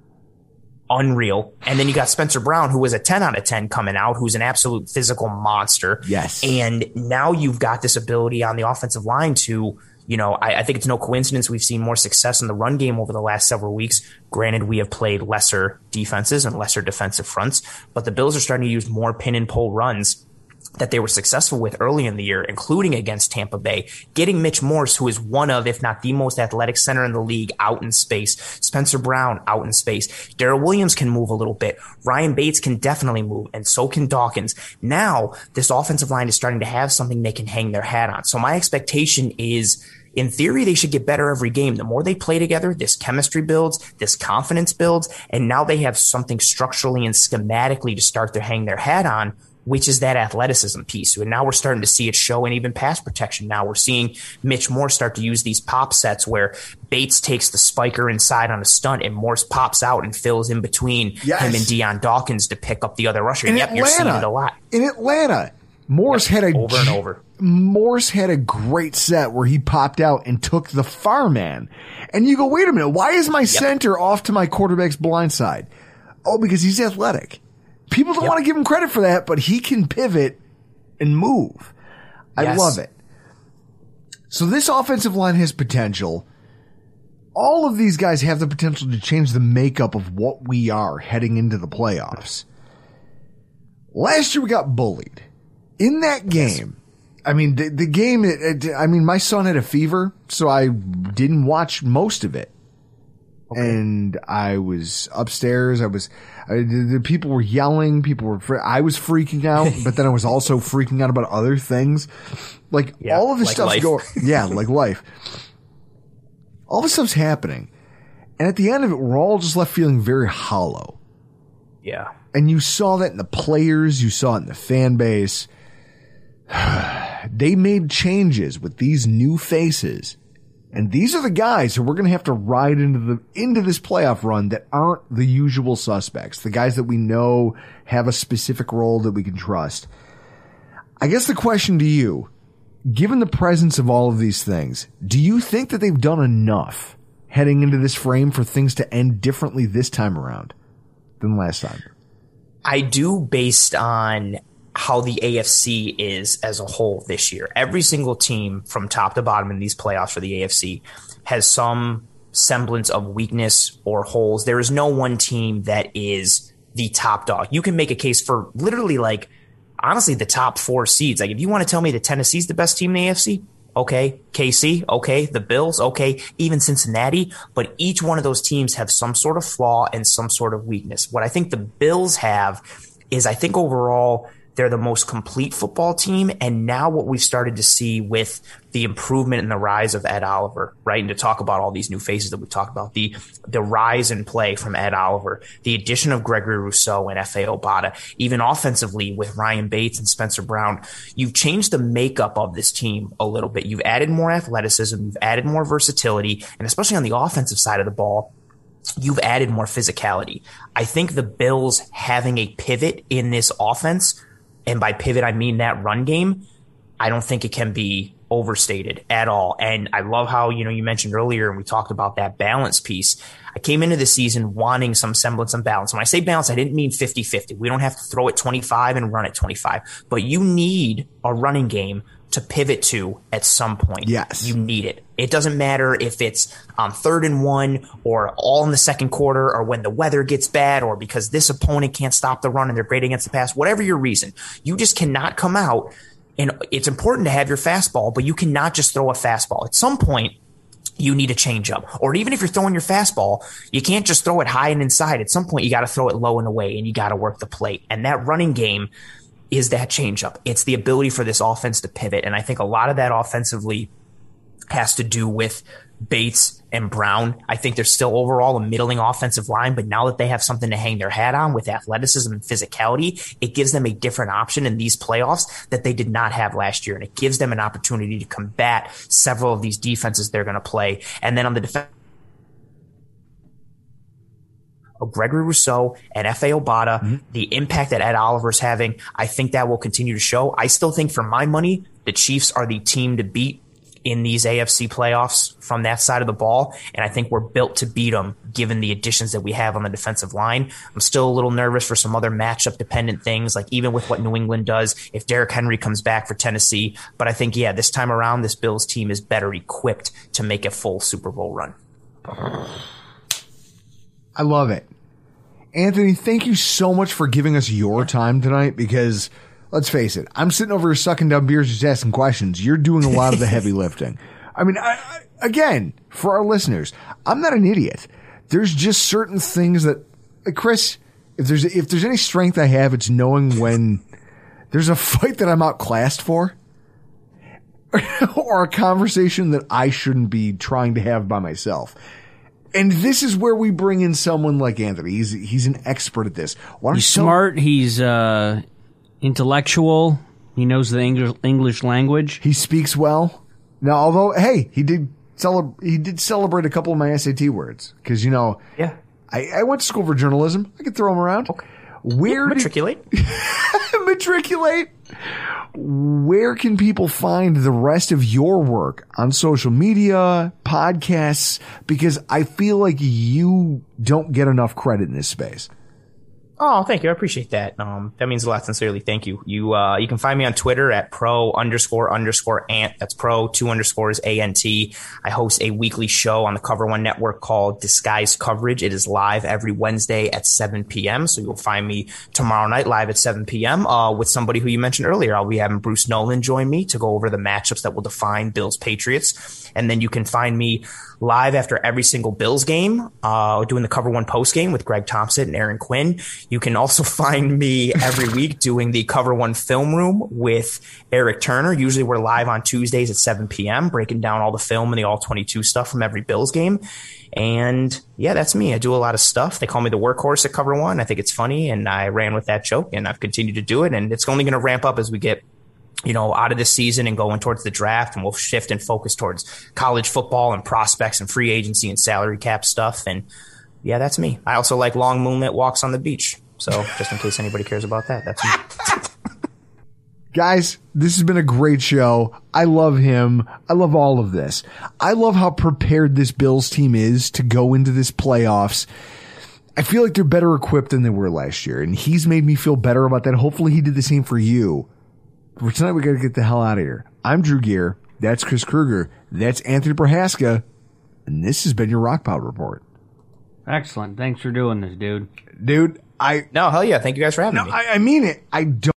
S7: Unreal. And then you got Spencer Brown, who was a 10 out of 10 coming out, who's an absolute physical monster.
S6: Yes.
S7: And now you've got this ability on the offensive line to, I think it's no coincidence we've seen more success in the run game over the last several weeks. Granted, we have played lesser defenses and lesser defensive fronts, but the Bills are starting to use more pin and pull runs that they were successful with early in the year, including against Tampa Bay, getting Mitch Morse, who is one of, if not the most athletic center in the league, out in space. Spencer Brown out in space. Darrell Williams can move a little bit. Ryan Bates can definitely move, and so can Dawkins. Now, this offensive line is starting to have something they can hang their hat on. So my expectation is, in theory, they should get better every game. The more they play together, this chemistry builds, this confidence builds, and now they have something structurally and schematically to start to hang their hat on, which is that athleticism piece. And now we're starting to see it show in even pass protection. Now we're seeing Mitch Morse start to use these pop sets where Bates takes the spiker inside on a stunt and Morse pops out and fills in between him and Deion Dawkins to pick up the other rusher. You're seeing it a lot.
S6: In Atlanta, Morse had
S7: over and over.
S6: Morse had a great set where he popped out and took the far man. And you go, wait a minute, why is my center off to my quarterback's blind side? Oh, because he's athletic. People don't want to give him credit for that, but he can pivot and move. I love it. So this offensive line has potential. All of these guys have the potential to change the makeup of what we are heading into the playoffs. Last year we got bullied. In that game, I mean, the game, my son had a fever, so I didn't watch most of it. Okay. And I was upstairs. The people were yelling. I was freaking out, but then I was also freaking out about other things. Like all of this stuff's going, like life. All this stuff's happening. And at the end of it, we're all just left feeling very hollow.
S7: Yeah.
S6: And you saw that in the players. You saw it in the fan base. They made changes with these new faces. And these are the guys who we're going to have to ride into this playoff run that aren't the usual suspects. The guys that we know have a specific role that we can trust. I guess the question to you, given the presence of all of these things, do you think that they've done enough heading into this frame for things to end differently this time around than last time?
S7: I do, based on how the AFC is as a whole this year. Every single team from top to bottom in these playoffs for the AFC has some semblance of weakness or holes. There is no one team that is the top dog. You can make a case for literally, like, honestly, the top 4 seeds. Like, if you want to tell me that Tennessee's the best team in the AFC, okay. KC, okay. The Bills, okay. Even Cincinnati. But each one of those teams have some sort of flaw and some sort of weakness. What I think the Bills have is, I think overall, they're the most complete football team. And now what we've started to see with the improvement and the rise of Ed Oliver, right? And to talk about all these new faces that we talked about, the rise in play from Ed Oliver, the addition of Gregory Rousseau and Efe Obada, even offensively with Ryan Bates and Spencer Brown, you've changed the makeup of this team a little bit. You've added more athleticism, you've added more versatility, and especially on the offensive side of the ball, you've added more physicality. I think the Bills having a pivot in this offense, and by pivot, I mean that run game, I don't think it can be overstated at all. And I love how, you mentioned earlier, and we talked about that balance piece. I came into the season wanting some semblance of balance. When I say balance, I didn't mean 50-50. We don't have to throw it 25 and run it 25. But you need a running game to pivot to at some point.
S6: Yes.
S7: You need it. It doesn't matter if it's 3rd and 1 or all in the second quarter or when the weather gets bad or because this opponent can't stop the run and they're great against the pass, whatever your reason. You just cannot come out, and it's important to have your fastball, but you cannot just throw a fastball. At some point, you need a changeup. Or even if you're throwing your fastball, you can't just throw it high and inside. At some point, you got to throw it low and away, and you got to work the plate. And that running game is that changeup. It's the ability for this offense to pivot. And I think a lot of that offensively has to do with Bates and Brown. I think they're still overall a middling offensive line, but now that they have something to hang their hat on with athleticism and physicality, it gives them a different option in these playoffs that they did not have last year. And it gives them an opportunity to combat several of these defenses they're going to play. And then on the defense, Gregory Rousseau and Efe Obada, the impact that Ed Oliver's having, I think that will continue to show. I still think, for my money, the Chiefs are the team to beat in these AFC playoffs from that side of the ball. And I think we're built to beat them given the additions that we have on the defensive line. I'm still a little nervous for some other matchup dependent things, like even with what New England does, if Derrick Henry comes back for Tennessee. But I think, this time around, this Bills team is better equipped to make a full Super Bowl run.
S6: I love it. Anthony, thank you so much for giving us your time tonight, because let's face it, I'm sitting over here sucking down beers just asking questions. You're doing a lot of the heavy lifting. I mean, again, for our listeners, I'm not an idiot. There's just certain things that, like Chris, if there's any strength I have, it's knowing when there's a fight that I'm outclassed for or a conversation that I shouldn't be trying to have by myself. And this is where we bring in someone like Anthony. He's an expert at this.
S5: He's smart. He's intellectual. He knows the English language.
S6: He speaks well. Now, although, hey, he did celebrate a couple of my SAT words because I went to school for journalism. I could throw them around.
S7: Okay.
S6: Matriculate. Matriculate. Where can people find the rest of your work on social media, podcasts? Because I feel like you don't get enough credit in this space.
S7: Oh, thank you. I appreciate that. That means a lot. Sincerely. Thank you. You can find me on Twitter at pro__ant. That's pro 2_ ANT. I host a weekly show on the Cover One Network called Disguised Coverage. It is live every Wednesday at 7 p.m. So you'll find me tomorrow night live at 7 p.m. With somebody who you mentioned earlier. I'll be having Bruce Nolan join me to go over the matchups that will define Bills Patriots. And then you can find me live after every single Bills game, doing the Cover One post game with Greg Thompson and Aaron Quinn. You can also find me every week doing the Cover One film room with Eric Turner. Usually we're live on Tuesdays at 7 p.m., breaking down all the film and the All-22 stuff from every Bills game. And yeah, that's me. I do a lot of stuff. They call me the workhorse at Cover One. I think it's funny, and I ran with that joke, and I've continued to do it, and it's only going to ramp up as we get out of this season and going towards the draft, and we'll shift and focus towards college football and prospects and free agency and salary cap stuff. And yeah, that's me. I also like long moonlit walks on the beach. So just in case anybody cares about that, that's me.
S6: Guys, this has been a great show. I love him. I love all of this. I love how prepared this Bills team is to go into this playoffs. I feel like they're better equipped than they were last year, and he's made me feel better about that. Hopefully he did the same for you. For tonight, we got to get the hell out of here. I'm Drew Gear. That's Chris Kruger. That's Anthony Prohaska. And this has been your Rockpile Report.
S5: Excellent. Thanks for doing this, dude.
S6: Dude,
S7: No, hell yeah. Thank you guys for having me.
S6: I mean it. I don't.